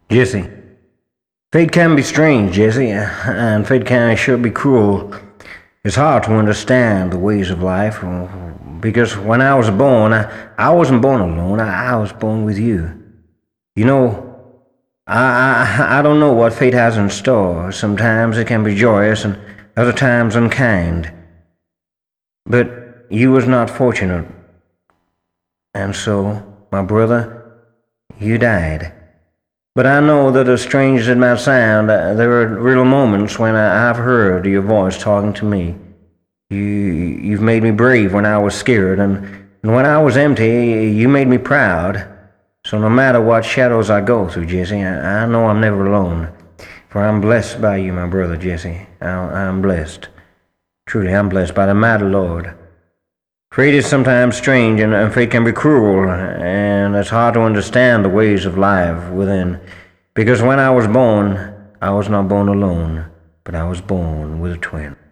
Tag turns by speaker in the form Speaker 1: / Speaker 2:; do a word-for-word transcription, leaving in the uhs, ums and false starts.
Speaker 1: Jesse, fate can be strange, Jesse, and fate can sure be cruel. It's hard to understand the ways of life, because when I was born, I, I wasn't born alone. I, I was born with you. You know, I, I I don't know what fate has in store. Sometimes it can be joyous, and other times unkind. But you was not fortunate, and so, my brother, you died. But I know that as strange as it might sound, uh, there are real moments when I, I've heard your voice talking to me. You, you've made me brave when I was scared, and, and when I was empty, you made me proud. So no matter what shadows I go through, Jesse, I, I know I'm never alone. For I'm blessed by you, my brother, Jesse. I, I'm blessed. Truly, I'm blessed by the mighty Lord. Fate is sometimes strange, and, and fate can be cruel, and it's hard to understand the ways of life within. Because when I was born, I was not born alone, but I was born with a twin.